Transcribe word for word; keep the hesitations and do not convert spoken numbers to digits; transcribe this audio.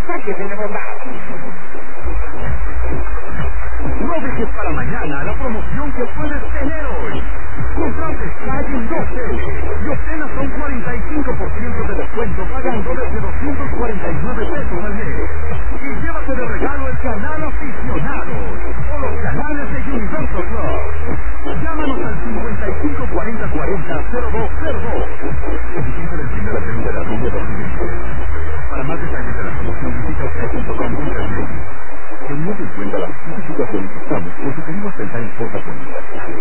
sáquese de bondad. No dejes para mañana la promoción que puedes tener hoy. Comprate Sky en dos T y obtén hasta un cuarenta y cinco por ciento de descuento pagando desde doscientos cuarenta y nueve pesos al mes. Y llévate de regalo el canal aficionado o los canales de Universal Plus. Llámanos al cincuenta y cinco cuarenta cuarenta cero dos cero dos. Visita el fin de la treinta de abril de dos mil veinte. Para más detalles de la promoción visita sky punto com punto m x. Teniendo en cuenta las situaciones que estamos, nos sugerimos pensar en cosas bonitas.